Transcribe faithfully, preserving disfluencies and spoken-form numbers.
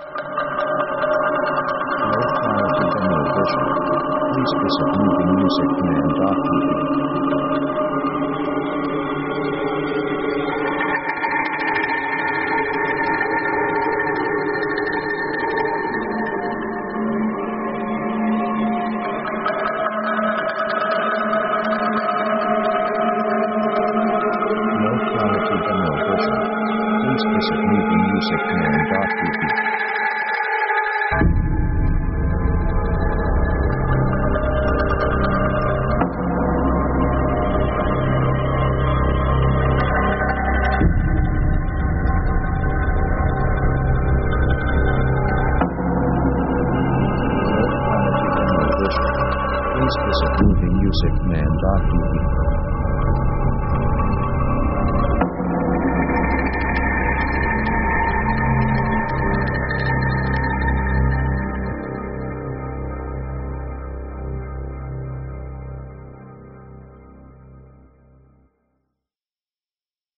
Low quality demo version. Please visit movie music command dot t v. Low quality demo version. Please visit movie music command dot t v. Low quality demo version. Please visit movie music command dot t v.